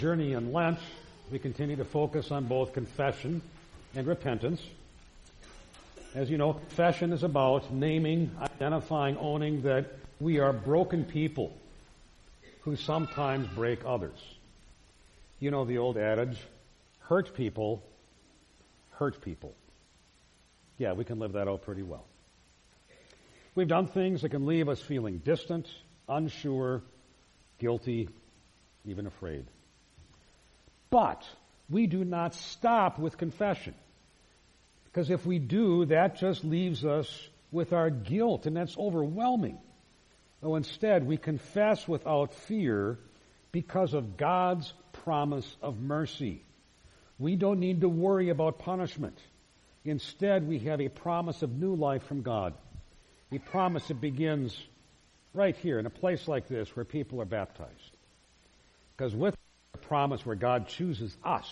Journey in Lent, we continue to focus on both confession and repentance. As you know, confession is about naming, identifying, owning that we are broken people who sometimes break others. You know the old adage, hurt people hurt people. Yeah, we can live that out pretty well. We've done things that can leave us feeling distant, unsure, guilty, even afraid. But we do not stop with confession. Because if we do, that just leaves us with our guilt, and that's overwhelming. No, instead, we confess without fear because of God's promise of mercy. We don't need to worry about punishment. Instead, we have a promise of new life from God. A promise that begins right here in a place like this where people are baptized. Because with the promise where God chooses us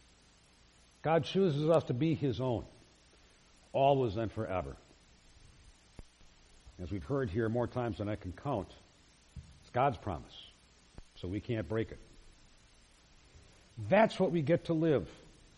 to be His own, always and forever. As we've heard here more times than I can count, it's God's promise, so we can't break it. That's what we get to live.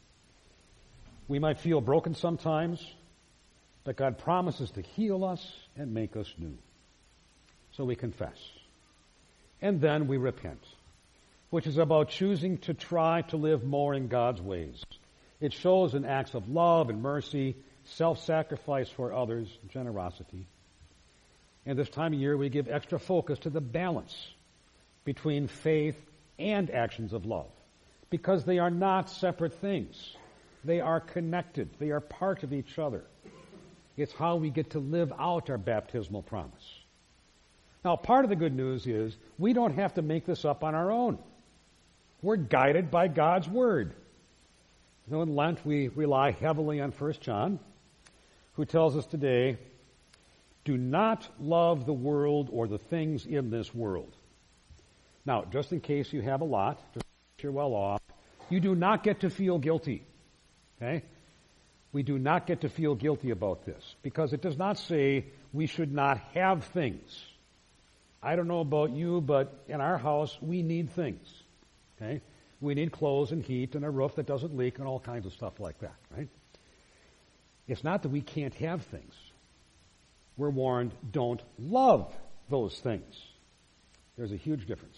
We might feel broken sometimes, but God promises to heal us and make us new. So we confess. And then we repent, which is about choosing to try to live more in God's ways. It shows in acts of love and mercy, self-sacrifice for others, generosity. And this time of year, we give extra focus to the balance between faith and actions of love, because they are not separate things. They are connected. They are part of each other. It's how we get to live out our baptismal promise. Now, part of the good news is we don't have to make this up on our own. We're guided by God's Word. You know, in Lent, we rely heavily on 1 John, who tells us today, do not love the world or the things in this world. Now, just in case you have a lot, just in case you're well off, you do not get to feel guilty. Okay? We do not get to feel guilty about this, because it does not say we should not have things. I don't know about you, but in our house, we need things. Okay? We need clothes and heat and a roof that doesn't leak and all kinds of stuff like that, right? It's not that we can't have things. We're warned, don't love those things. There's a huge difference.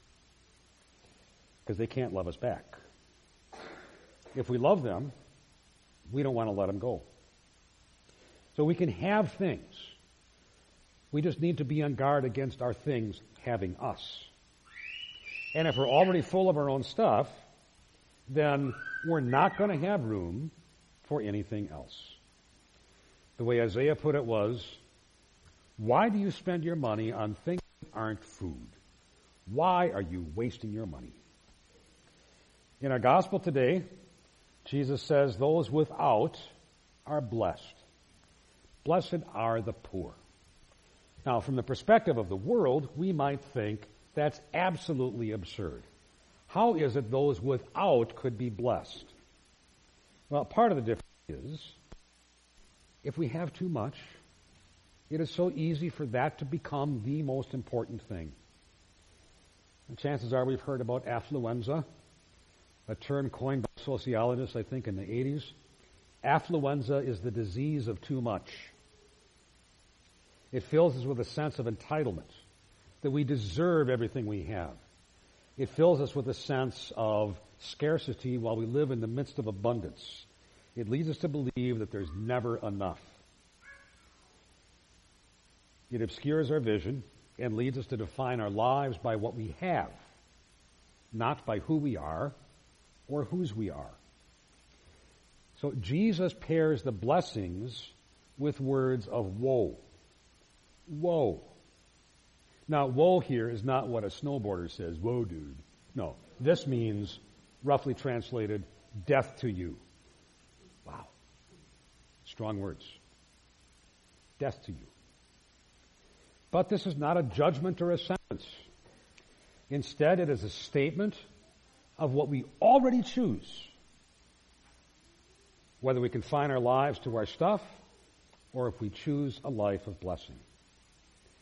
Because they can't love us back. If we love them, we don't want to let them go. So we can have things. We just need to be on guard against our things having us. And if we're already full of our own stuff, then we're not going to have room for anything else. The way Isaiah put it was, why do you spend your money on things that aren't food? Why are you wasting your money? In our gospel today, Jesus says those without are blessed. Blessed are the poor. Now, from the perspective of the world, we might think that's absolutely absurd. How is it those without could be blessed? Well, part of the difference is, if we have too much, it is so easy for that to become the most important thing. And chances are we've heard about affluenza, a term coined by sociologists, I think, in the 80s. Affluenza is the disease of too much. It fills us with a sense of entitlement, that we deserve everything we have. It fills us with a sense of scarcity while we live in the midst of abundance. It leads us to believe that there's never enough. It obscures our vision and leads us to define our lives by what we have, not by who we are or whose we are. So Jesus pairs the blessings with words of woe. Woe. Now, woe here is not what a snowboarder says, whoa, dude. No, this means, roughly translated, death to you. Wow. Strong words. Death to you. But this is not a judgment or a sentence. Instead, it is a statement of what we already choose. Whether we confine our lives to our stuff or if we choose a life of blessing.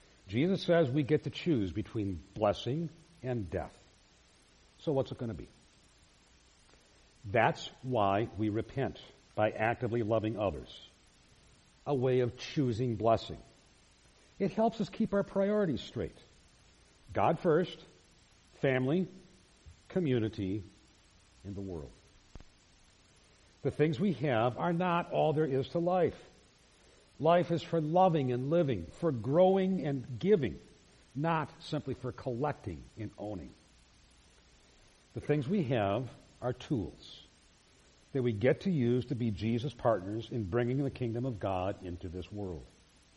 Jesus says we get to choose between blessing and death. So what's it going to be? That's why we repent, by actively loving others. A way of choosing blessing. It helps us keep our priorities straight. God first, family, community, and the world. The things we have are not all there is to life. Life is for loving and living, for growing and giving, not simply for collecting and owning. The things we have are tools that we get to use to be Jesus' partners in bringing the kingdom of God into this world.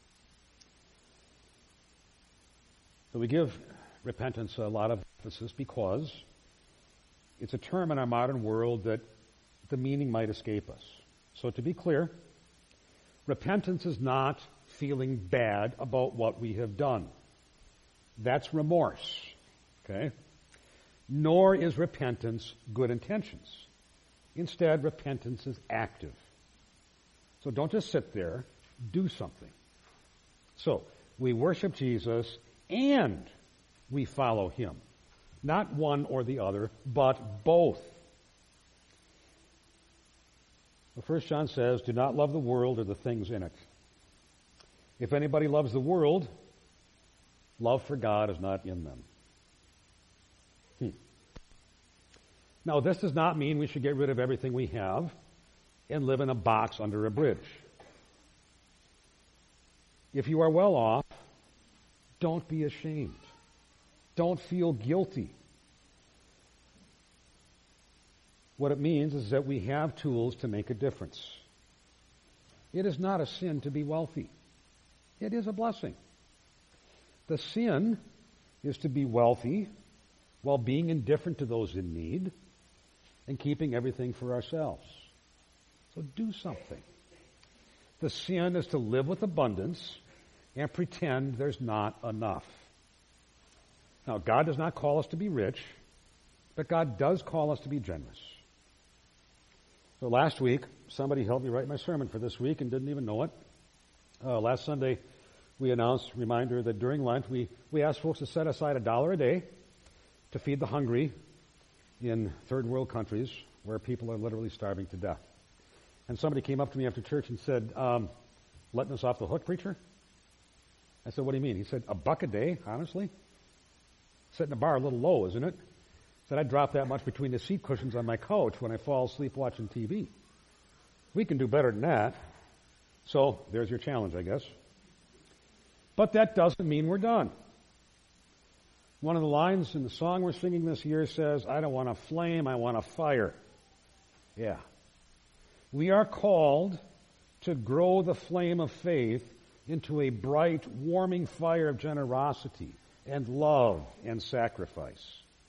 So we give repentance a lot of emphasis because it's a term in our modern world that the meaning might escape us. So to be clear, repentance is not feeling bad about what we have done. That's remorse, okay? Nor is repentance good intentions. Instead, repentance is active. So don't just sit there, do something. So, we worship Jesus and we follow him. Not one or the other, but both. Well, 1 John says, do not love the world or the things in it. If anybody loves the world, love for God is not in them. Now, this does not mean we should get rid of everything we have and live in a box under a bridge. If you are well off, don't be ashamed. Don't feel guilty. What it means is that we have tools to make a difference. It is not a sin to be wealthy. It is a blessing. The sin is to be wealthy while being indifferent to those in need and keeping everything for ourselves. So do something. The sin is to live with abundance and pretend there's not enough. Now, God does not call us to be rich, but God does call us to be generous. So last week, somebody helped me write my sermon for this week and didn't even know it. Last Sunday, we announced, reminder, that during Lent, we asked folks to set aside $1 a day to feed the hungry in third world countries where people are literally starving to death. And somebody came up to me after church and said, letting us off the hook, preacher? I said, what do you mean? He said, $1 a day, honestly? Setting the bar a little low, isn't it? He said, I drop that much between the seat cushions on my couch when I fall asleep watching TV. We can do better than that. So, there's your challenge, I guess. But that doesn't mean we're done. One of the lines in the song we're singing this year says, I don't want a flame, I want a fire. Yeah. We are called to grow the flame of faith into a bright, warming fire of generosity and love and sacrifice.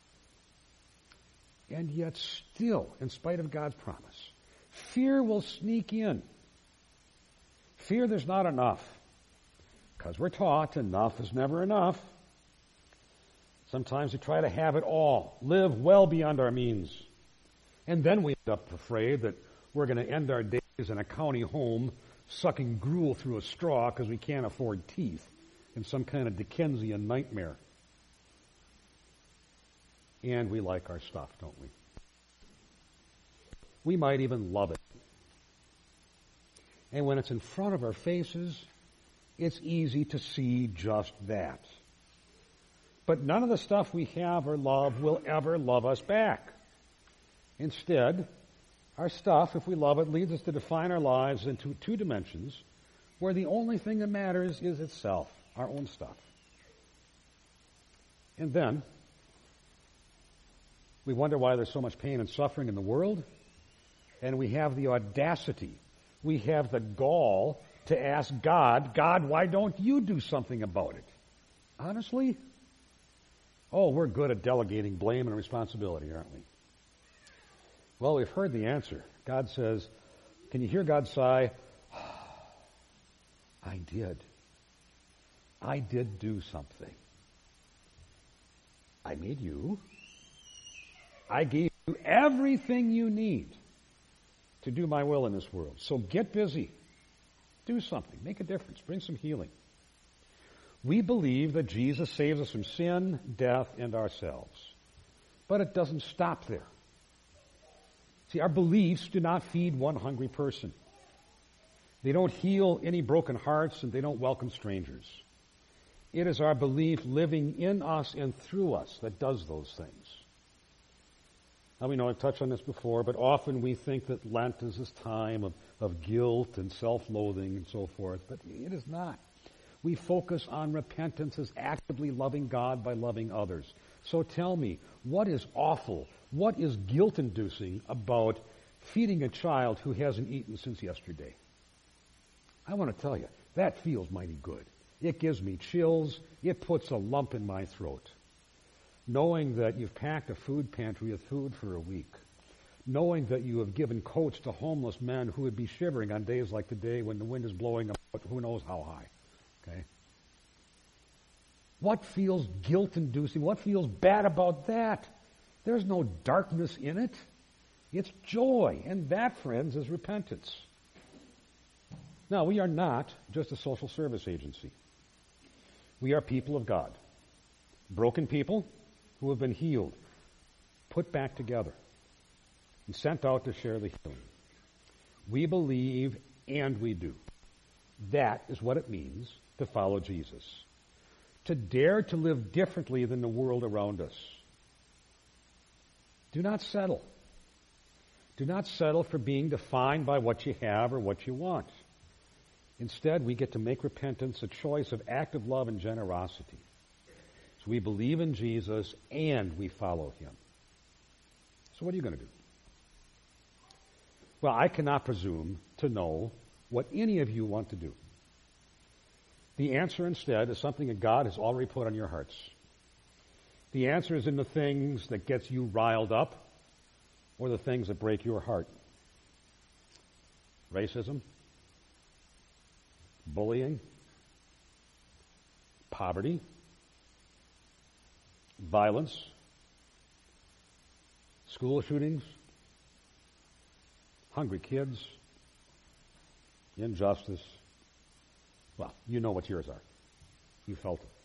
And yet still, in spite of God's promise, fear will sneak in. Fear there's not enough. Because we're taught enough is never enough. Sometimes we try to have it all, live well beyond our means. And then we end up afraid that we're going to end our days in a county home sucking gruel through a straw because we can't afford teeth in some kind of Dickensian nightmare. And we like our stuff, don't we? We might even love it. And when it's in front of our faces, it's easy to see just that. But none of the stuff we have or love will ever love us back. Instead, our stuff, if we love it, leads us to define our lives into two dimensions where the only thing that matters is itself, our own stuff. And then, we wonder why there's so much pain and suffering in the world, and we have the audacity, we have the gall to ask God, God, why don't you do something about it? Honestly? Oh, we're good at delegating blame and responsibility, aren't we? Well, we've heard the answer. God says, can you hear God sigh? I did. I did do something. I made you. I gave you everything you need to do my will in this world. So get busy. Do something. Make a difference. Bring some healing. We believe that Jesus saves us from sin, death, and ourselves. But it doesn't stop there. See, our beliefs do not feed one hungry person. They don't heal any broken hearts, and they don't welcome strangers. It is our belief living in us and through us that does those things. Now, we know I've touched on this before, but often we think that Lent is this time of guilt and self-loathing and so forth, but it is not. We focus on repentance as actively loving God by loving others. So tell me, what is awful, what is guilt-inducing about feeding a child who hasn't eaten since yesterday? I want to tell you, that feels mighty good. It gives me chills. It puts a lump in my throat. Knowing that you've packed a food pantry with food for a week. Knowing that you have given coats to homeless men who would be shivering on days like today when the wind is blowing up who knows how high. Okay? What feels guilt-inducing? What feels bad about that? There's no darkness in it. It's joy. And that, friends, is repentance. Now, we are not just a social service agency. We are people of God. Broken people who have been healed, put back together, and sent out to share the healing. We believe and we do. That is what it means to follow Jesus. To dare to live differently than the world around us. Do not settle. Do not settle for being defined by what you have or what you want. Instead, we get to make repentance a choice of active love and generosity. So we believe in Jesus and we follow him. So what are you going to do? Well, I cannot presume to know what any of you want to do. The answer instead is something that God has already put on your hearts. The answer is in the things that gets you riled up or the things that break your heart. Racism, bullying, poverty, violence, school shootings, hungry kids, injustice. Well, you know what yours are. You felt it.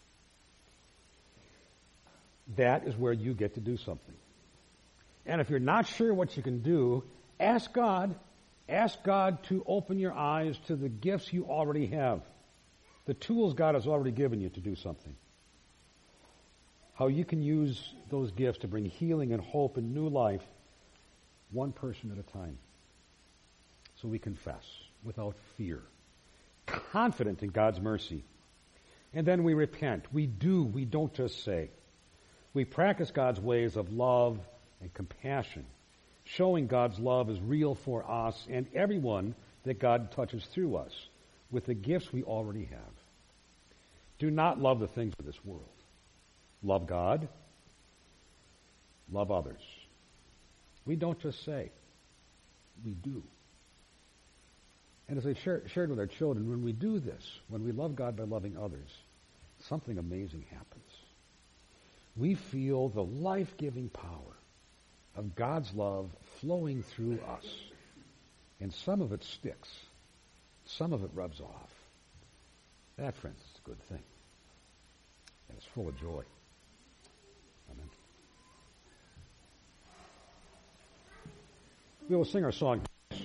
That is where you get to do something. And if you're not sure what you can do, ask God. Ask God to open your eyes to the gifts you already have. The tools God has already given you to do something. How you can use those gifts to bring healing and hope and new life, one person at a time. So we confess without fear, confident in God's mercy. And then we repent. We do. We don't just say. We practice God's ways of love and compassion, showing God's love is real for us and everyone that God touches through us with the gifts we already have. Do not love the things of this world. Love God. Love others. We don't just say. We do. And as I shared with our children, when we do this, when we love God by loving others, something amazing happens. We feel the life-giving power of God's love flowing through us. And some of it sticks. Some of it rubs off. That, friends, is a good thing. And it's full of joy. Amen. We will sing our song.